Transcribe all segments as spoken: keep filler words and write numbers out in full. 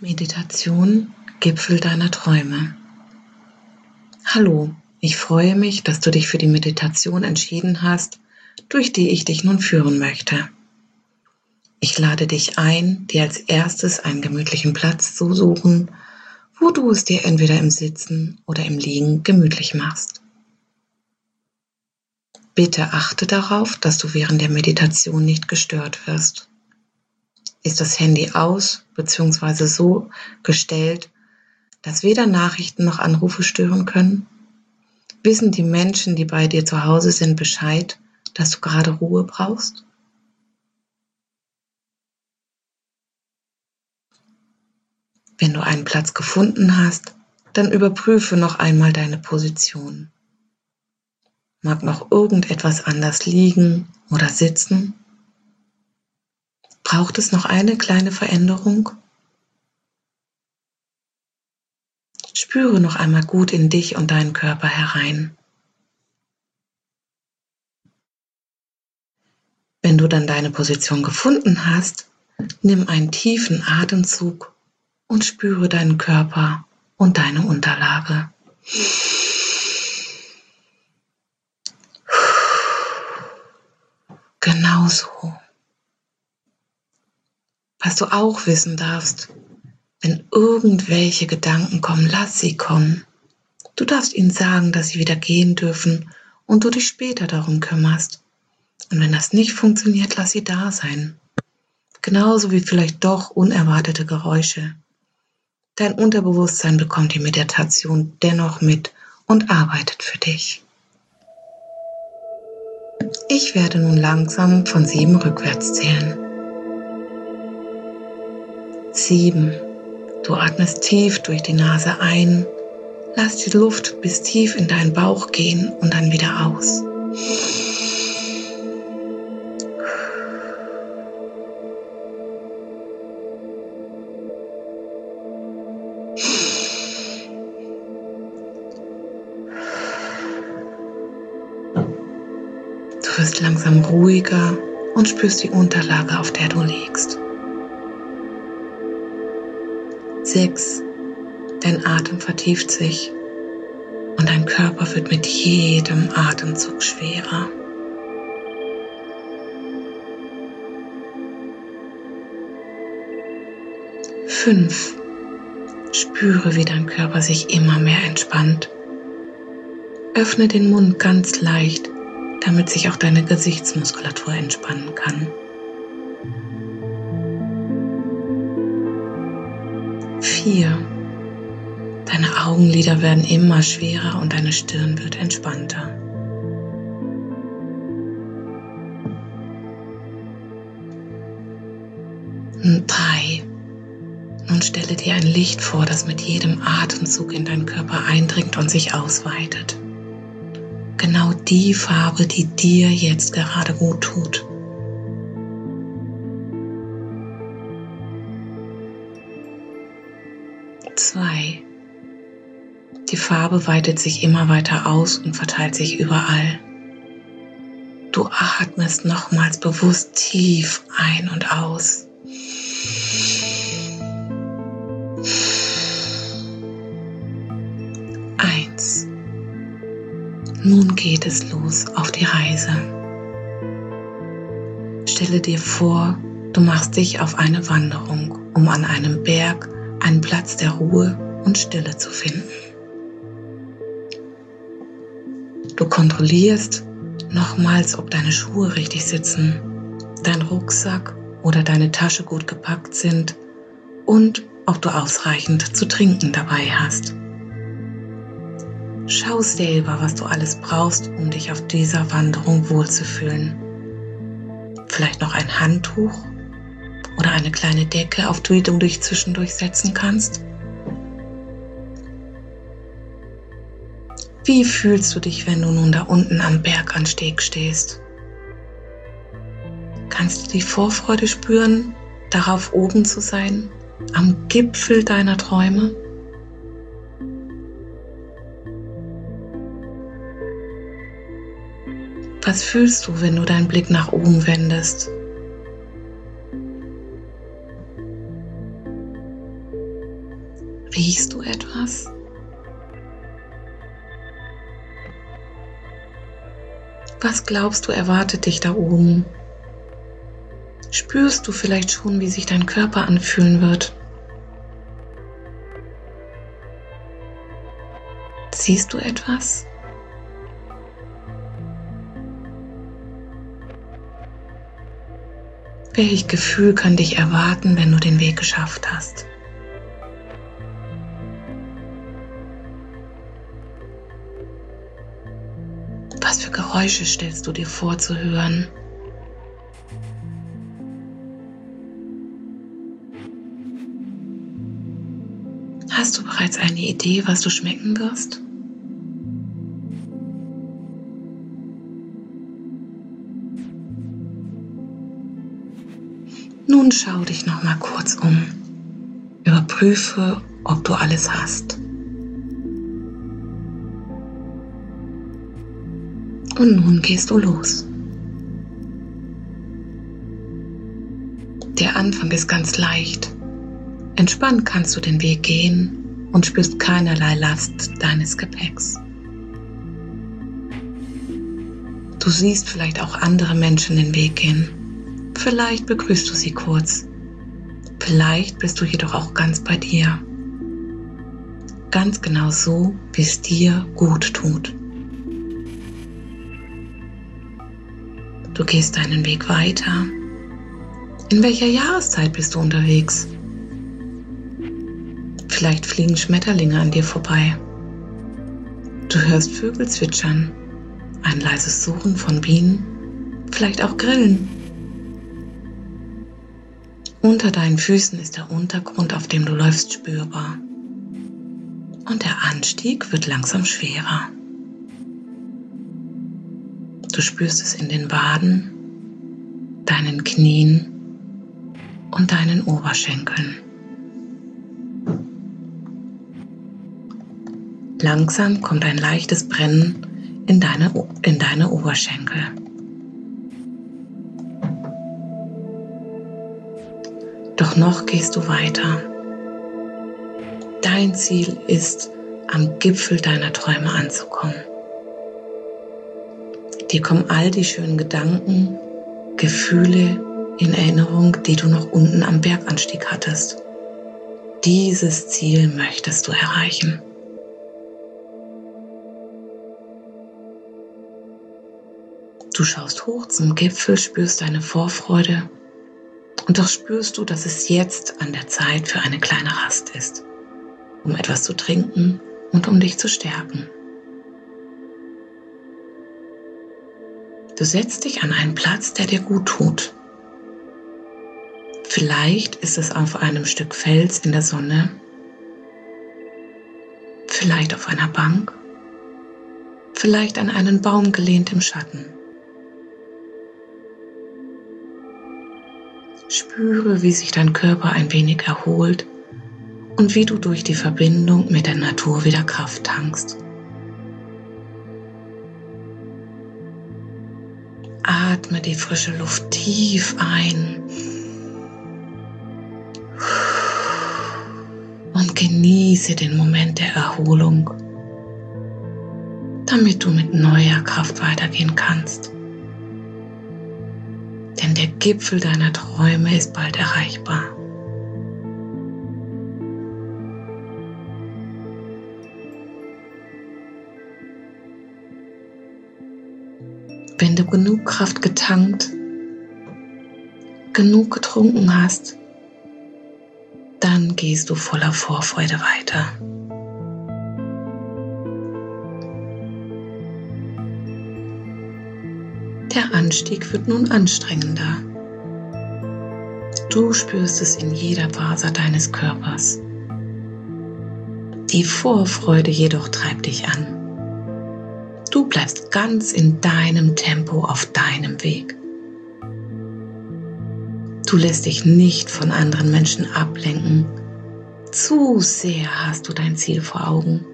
Meditation, Gipfel deiner Träume. Hallo, ich freue mich, dass du dich für die Meditation entschieden hast, durch die ich dich nun führen möchte. Ich lade dich ein, dir als erstes einen gemütlichen Platz zu suchen, wo du es dir entweder im Sitzen oder im Liegen gemütlich machst. Bitte achte darauf, dass du während der Meditation nicht gestört wirst. Ist das Handy aus bzw. so gestellt, dass weder Nachrichten noch Anrufe stören können? Wissen die Menschen, die bei dir zu Hause sind, Bescheid, dass du gerade Ruhe brauchst? Wenn du einen Platz gefunden hast, dann überprüfe noch einmal deine Position. Mag noch irgendetwas anders liegen oder sitzen? Braucht es noch eine kleine Veränderung? Spüre noch einmal gut in dich und deinen Körper herein. Wenn du dann deine Position gefunden hast, nimm einen tiefen Atemzug und spüre deinen Körper und deine Unterlage. Genau so. Was du auch wissen darfst, wenn irgendwelche Gedanken kommen, lass sie kommen. Du darfst ihnen sagen, dass sie wieder gehen dürfen und du dich später darum kümmerst. Und wenn das nicht funktioniert, lass sie da sein. Genauso wie vielleicht doch unerwartete Geräusche. Dein Unterbewusstsein bekommt die Meditation dennoch mit und arbeitet für dich. Ich werde nun langsam von sieben rückwärts zählen. Sieben. Du atmest tief durch die Nase ein, lass die Luft bis tief in deinen Bauch gehen und dann wieder aus. Du wirst langsam ruhiger und spürst die Unterlage, auf der du liegst. Sechs. Dein Atem vertieft sich und dein Körper wird mit jedem Atemzug schwerer. Fünf. Spüre, wie dein Körper sich immer mehr entspannt. Öffne den Mund ganz leicht, damit sich auch deine Gesichtsmuskulatur entspannen kann. Vier. Deine Augenlider werden immer schwerer und deine Stirn wird entspannter. Drei. Nun stelle dir ein Licht vor, das mit jedem Atemzug in deinen Körper eindringt und sich ausweitet. Genau die Farbe, die dir jetzt gerade gut tut. Zwei. Die Farbe weitet sich immer weiter aus und verteilt sich überall. Du atmest nochmals bewusst tief ein und aus. Eins. Nun geht es los auf die Reise. Stelle dir vor, du machst dich auf eine Wanderung, um an einem Berg einen Platz der Ruhe und Stille zu finden. Du kontrollierst nochmals, ob deine Schuhe richtig sitzen, dein Rucksack oder deine Tasche gut gepackt sind und ob du ausreichend zu trinken dabei hast. Schau selber, was du alles brauchst, um dich auf dieser Wanderung wohlzufühlen. Vielleicht noch ein Handtuch oder eine kleine Decke, auf die du dich zwischendurch setzen kannst. Wie fühlst du dich, wenn du nun da unten am Berganstieg stehst? Kannst du die Vorfreude spüren, darauf oben zu sein, am Gipfel deiner Träume? Was fühlst du, wenn du deinen Blick nach oben wendest? Riechst du etwas? Was glaubst du erwartet dich da oben? Spürst du vielleicht schon, wie sich dein Körper anfühlen wird? Siehst du etwas? Welches Gefühl kann dich erwarten, wenn du den Weg geschafft hast? Was für Geräusche stellst du dir vor zu hören? Hast du bereits eine Idee, was du schmecken wirst? Nun schau dich noch mal kurz um. Überprüfe, ob du alles hast. Und nun gehst du los. Der Anfang ist ganz leicht. Entspannt kannst du den Weg gehen und spürst keinerlei Last deines Gepäcks. Du siehst vielleicht auch andere Menschen den Weg gehen. Vielleicht begrüßt du sie kurz. Vielleicht bist du jedoch auch ganz bei dir. Ganz genau so, wie es dir gut tut. Du gehst deinen Weg weiter. In welcher Jahreszeit bist du unterwegs? Vielleicht fliegen Schmetterlinge an dir vorbei. Du hörst Vögel zwitschern, ein leises Surren von Bienen, vielleicht auch Grillen. Unter deinen Füßen ist der Untergrund, auf dem du läufst, spürbar. Und der Anstieg wird langsam schwerer. Du spürst es in den Waden, deinen Knien und deinen Oberschenkeln. Langsam kommt ein leichtes Brennen in deine, in deine Oberschenkel. Doch noch gehst du weiter. Dein Ziel ist, am Gipfel deiner Träume anzukommen. Dir kommen all die schönen Gedanken, Gefühle in Erinnerung, die du noch unten am Berganstieg hattest. Dieses Ziel möchtest du erreichen. Du schaust hoch zum Gipfel, spürst deine Vorfreude und doch spürst du, dass es jetzt an der Zeit für eine kleine Rast ist, um etwas zu trinken und um dich zu stärken. Du setzt dich an einen Platz, der dir gut tut. Vielleicht ist es auf einem Stück Fels in der Sonne, vielleicht auf einer Bank, vielleicht an einen Baum gelehnt im Schatten. Spüre, wie sich dein Körper ein wenig erholt und wie du durch die Verbindung mit der Natur wieder Kraft tankst. Atme die frische Luft tief ein und genieße den Moment der Erholung, damit du mit neuer Kraft weitergehen kannst. Denn der Gipfel deiner Träume ist bald erreichbar. Wenn du genug Kraft getankt, genug getrunken hast, dann gehst du voller Vorfreude weiter. Der Anstieg wird nun anstrengender. Du spürst es in jeder Faser deines Körpers. Die Vorfreude jedoch treibt dich an. Du bleibst ganz in deinem Tempo auf deinem Weg. Du lässt dich nicht von anderen Menschen ablenken. Zu sehr hast du dein Ziel vor Augen.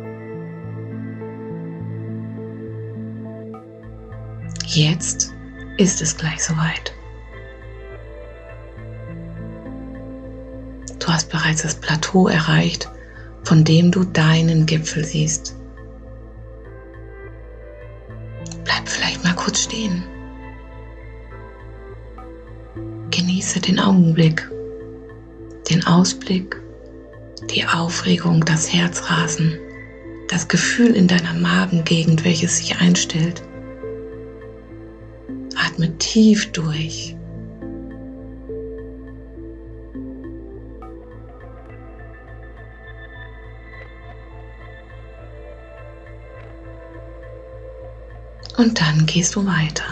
Jetzt ist es gleich soweit. Du hast bereits das Plateau erreicht, von dem du deinen Gipfel siehst. Bleib vielleicht mal kurz stehen. Genieße den Augenblick, den Ausblick, die Aufregung, das Herzrasen, das Gefühl in deiner Magengegend, welches sich einstellt. Atme tief durch. Und dann gehst du weiter.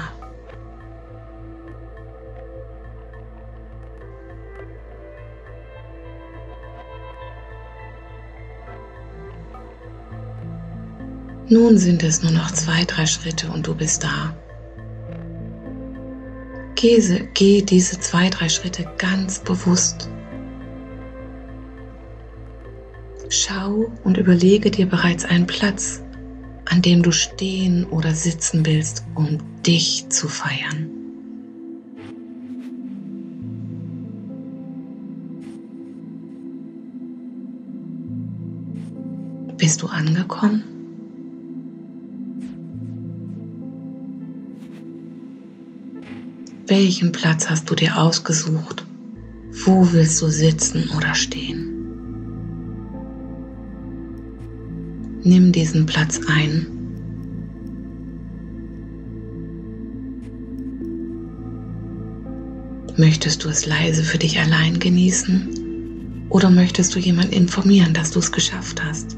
Nun sind es nur noch zwei, drei Schritte und du bist da. Geh, geh diese zwei, drei Schritte ganz bewusst. Schau und überlege dir bereits einen Platz, an dem du stehen oder sitzen willst, um dich zu feiern. Bist du angekommen? Welchen Platz hast du dir ausgesucht? Wo willst du sitzen oder stehen? Nimm diesen Platz ein. Möchtest du es leise für dich allein genießen oder möchtest du jemanden informieren, dass du es geschafft hast?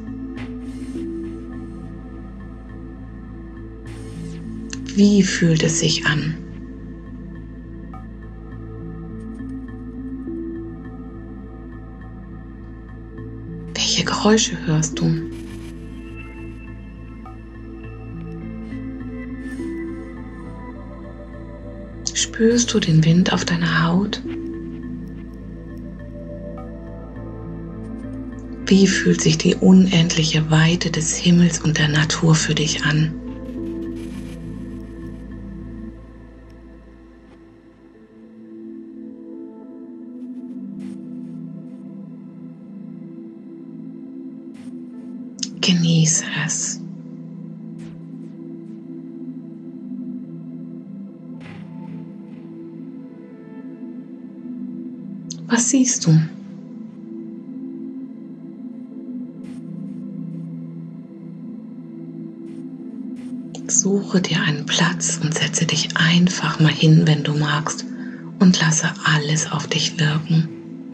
Wie fühlt es sich an? Welche Geräusche hörst du? Spürst du den Wind auf deiner Haut? Wie fühlt sich die unendliche Weite des Himmels und der Natur für dich an? Genieße es. Was siehst du? Suche dir einen Platz und setze dich einfach mal hin, wenn du magst, und lasse alles auf dich wirken.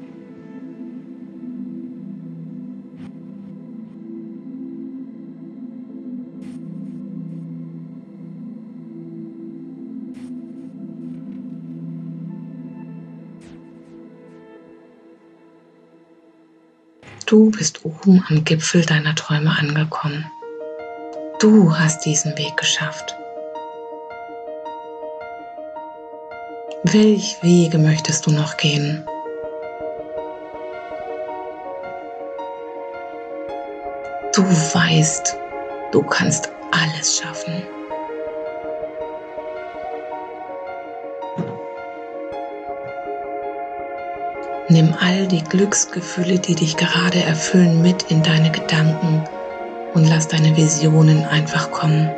Du bist oben am Gipfel deiner Träume angekommen. Du hast diesen Weg geschafft. Welche Wege möchtest du noch gehen? Du weißt, du kannst alles schaffen. Nimm all die Glücksgefühle, die dich gerade erfüllen, mit in deine Gedanken und lass deine Visionen einfach kommen.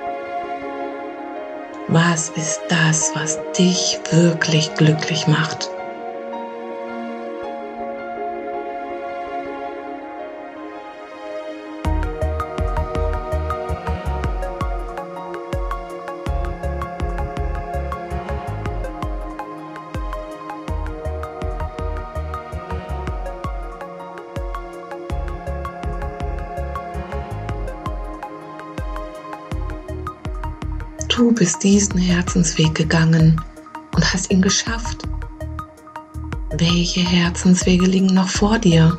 Was ist das, was dich wirklich glücklich macht? Du bist diesen Herzensweg gegangen und hast ihn geschafft. Welche Herzenswege liegen noch vor dir?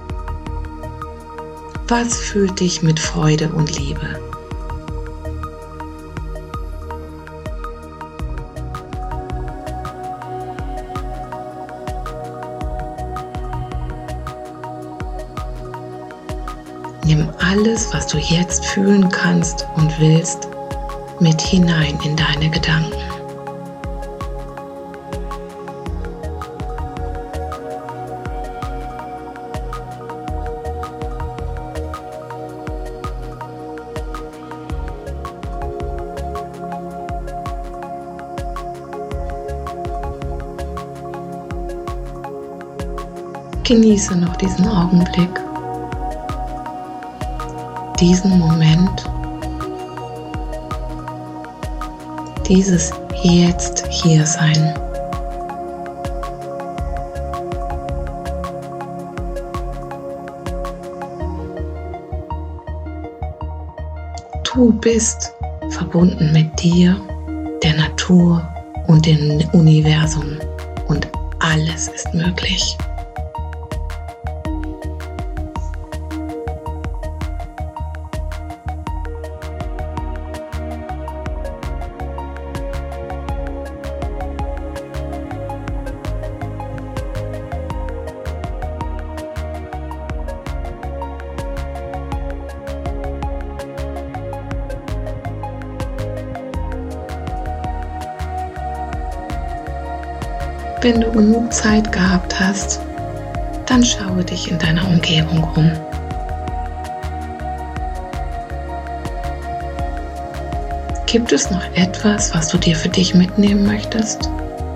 Was füllt dich mit Freude und Liebe? Nimm alles, was du jetzt fühlen kannst und willst, mit hinein in deine Gedanken. Genieße noch diesen Augenblick, diesen Moment, dieses Jetzt hier sein. Du bist verbunden mit dir, der Natur und dem Universum und alles ist möglich. Wenn du genug Zeit gehabt hast, dann schaue dich in deiner Umgebung um. Gibt es noch etwas, was du dir für dich mitnehmen möchtest?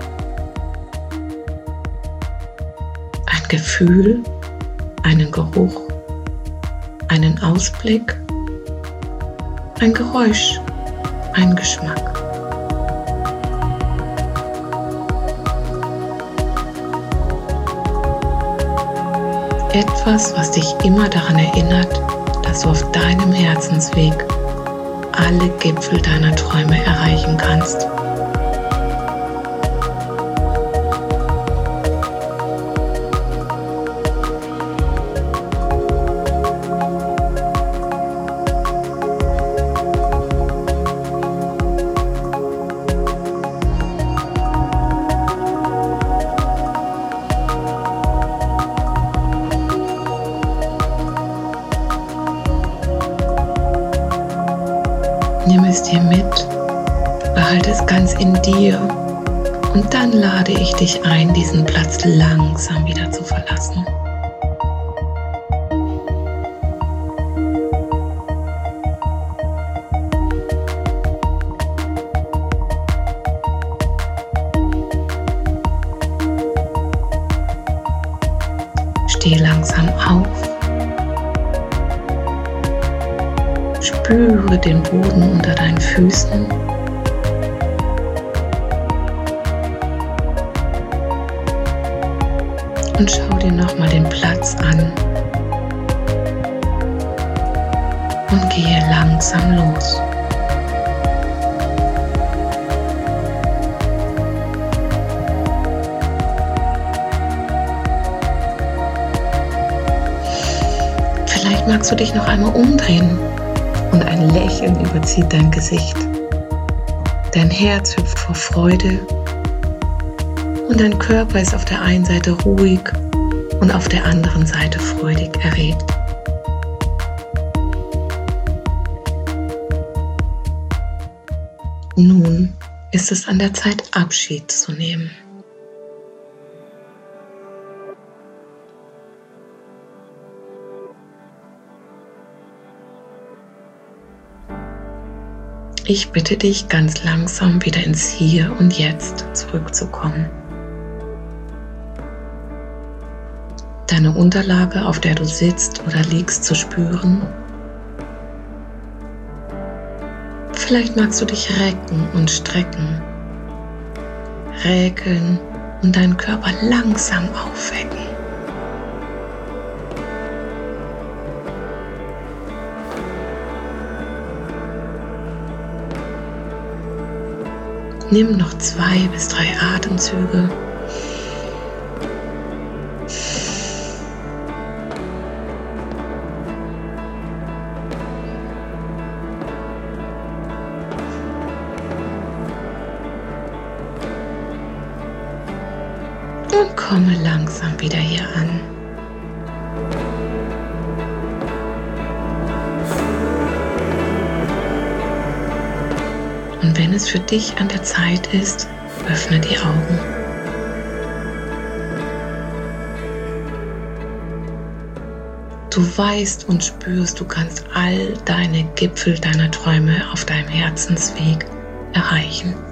Ein Gefühl, einen Geruch, einen Ausblick, ein Geräusch, ein Geschmack. Etwas, was dich immer daran erinnert, dass du auf deinem Herzensweg alle Gipfel deiner Träume erreichen kannst. Nimm es dir mit, behalte es ganz in dir und dann lade ich dich ein, diesen Platz langsam wieder zu verlassen. Steh langsam auf. Spüre den Boden unter deinen Füßen. Und schau dir nochmal den Platz an. Und gehe langsam los. Vielleicht magst du dich noch einmal umdrehen. Und ein Lächeln überzieht dein Gesicht. Dein Herz hüpft vor Freude und dein Körper ist auf der einen Seite ruhig und auf der anderen Seite freudig erregt. Nun ist es an der Zeit, Abschied zu nehmen. Ich bitte dich, ganz langsam wieder ins Hier und Jetzt zurückzukommen. Deine Unterlage, auf der du sitzt oder liegst, zu spüren. Vielleicht magst du dich recken und strecken, räkeln und deinen Körper langsam aufwecken. Nimm noch zwei bis drei Atemzüge. Und komme langsam wieder hier an. Und wenn es für dich an der Zeit ist, öffne die Augen. Du weißt und spürst, du kannst all deine Gipfel deiner Träume auf deinem Herzensweg erreichen.